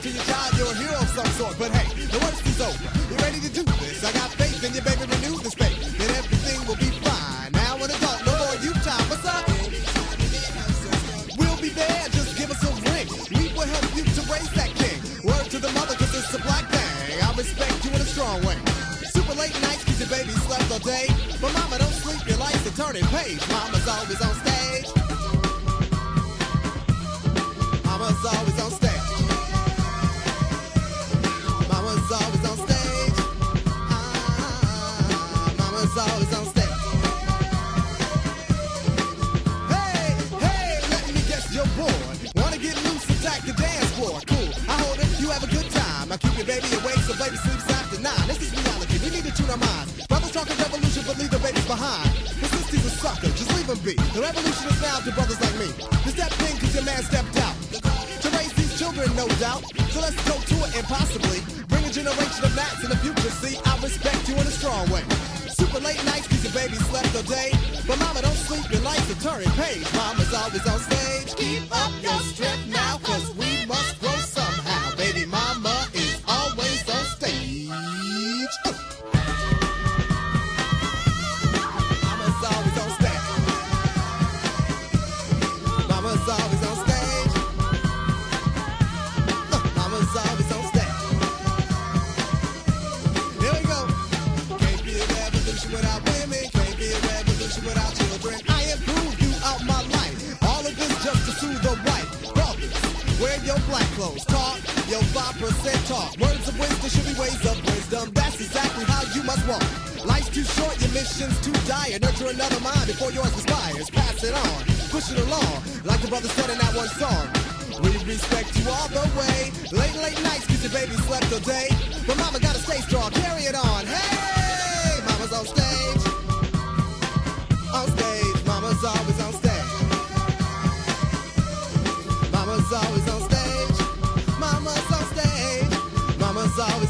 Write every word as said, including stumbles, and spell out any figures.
to your child, you're a hero of some sort. But hey, the worst is over. You're ready to do this. I got faith in your baby, renew this faith. Then everything will be fine. Now an adult, no more youth time. What's up? We'll be there, just give us a ring. We will help you to raise that king. Word to the mother, cause it's a black thing. I respect you in a strong way. Super late nights, cause your baby slept all day. But mama, don't sleep, your life's a turning page. Mama's always on stage. Mama's always on stage. Mama's always on stage. Ah, mama's always on stage. Hey, hey, let me guess you're bored. Wanna get loose, attack the dance floor. Cool, I hold it, you have a good time. I keep your baby awake so baby sleeps after nine. This is reality, we need to tune our minds. Brothers talking revolution, but leave the babies behind. His sister's a sucker, just leave him be. The revolution is now to brothers like me. You stepped in cause your man stepped out. To raise these children, no doubt. So let's go to it impossibly. Bring a generation of Nats in the future. See, I respect you in a strong way. Super late nights cause your baby slept all day. But mama, don't sleep, your life's a turning page. Mama's always on stage. Keep up your strength now, cause we must grow somehow. Baby mama is always on stage. Uh. Mama's always on stage. Mama's always on stage. Uh, mama's always on stage. Here we go. Can't be a revolution without women. Can't be a revolution without children. I improved you out my life. All of this just to soothe the wife. Brothers, wear your black clothes. Talk your five percent talk. Words of wisdom should be ways of wisdom. That's exactly how you must walk. Life's too short, your mission's too dire. Nurture another mind before yours expires. Pass it on, push it along. Like the brothers said in that one song. We respect you all the way. Late, late nights cause your baby slept all day. But mama gotta stay strong, carry it on. Hey, mama's on stage. On stage, mama's always on stage. Mama's always on stage. Mama's on stage. Mama's always